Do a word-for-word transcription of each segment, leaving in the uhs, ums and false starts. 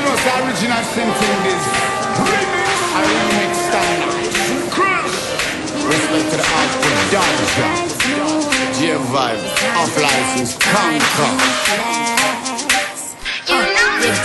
know the original synthin is a remix style. Respect to the art production. J Vibe, off license, conquer. You know it.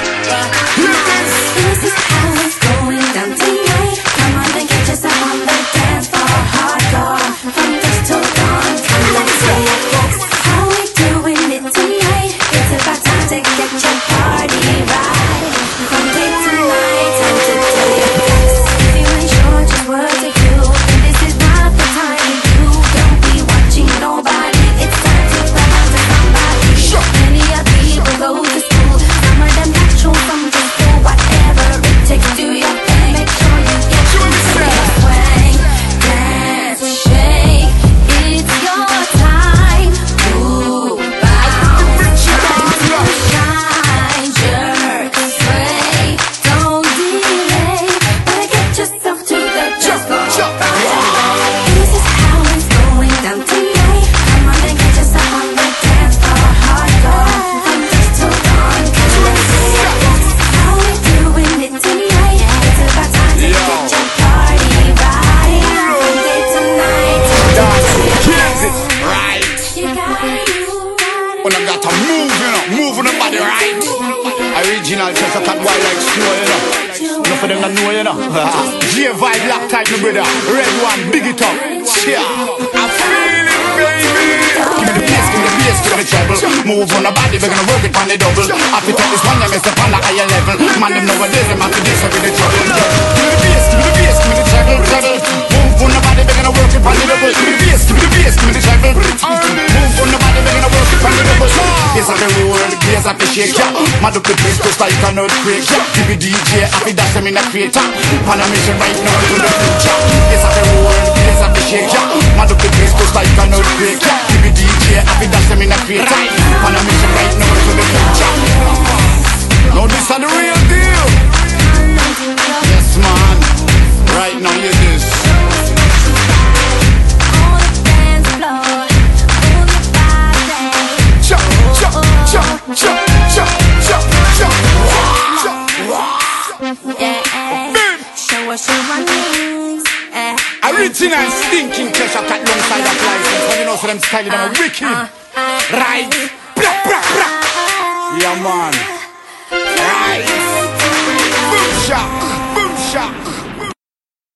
This is how it's going down tonight. Come on and get yourself on the dance floor. Hardcore, from dusk till dawn. Let's say it. How we doing it tonight? It's about time to get your party right. From day to night, time to tell your facts. If you ain't sure just what to do, then this is not the time to do. Don't be watching nobody. It's time to grab onto somebody. Many of people go to school. Some of them natural, some just do whatever it takes. Do your thing. Make sure you get to the swing. Dance, shake. It's your time. Move, bounce, shine, jerk, sway. Don't delay. Better get yourself to the dance floor. This is how it's going down tonight. Come on and get yourself on the dance floor. Hardcore, from dusk till dawn. Let's say it. How we doing it tonight? It's about time to get your party right. From day to night, Dance, here's it, right. you gotta move. When I got to move, you know, move on the body right. Original just a cat white like snow, you know. Enough for them to know, you know. J Vibe, black type, my brother. Red one, big it up. Yeah, I feel it, baby. Give me the bass, give me the bass, give me the treble. Move on the body, we're gonna work it on the double. I fit up this one, yeah, Mister on the higher level. Man, them nowadays, them have to do so with the trouble. Give me the bass, give me the bass, give me the treble, treble. Move on the body, we're gonna work it on the double. Give me the bass, give me the bass, give me the treble. Move on the body, we're gonna work it on the double. Yes, I can roll, yes, I can shake, yeah. Mad up the place, just like an earthquake, yeah. Give me D J, I feel that's them in a creator. On a mission right now to the future. Yes, I can roll, yes, I can shake, yeah. Mad up the place, just like an earthquake, yeah. Give me D J, I feel that's them in a creator. On a mission right now to the future. Now this is the real deal. Yes, man. Right now, you this. On the dance floor, on the body. Jump, jump, jump, jump, jump, jump, jump, jump. Yeah, show us your runnings. Eh. Original stinking Kesha cat alongside that license. When you know so them style them are wicked. Right. Blah, blah, blah. Yeah, man. Right. Boom shot.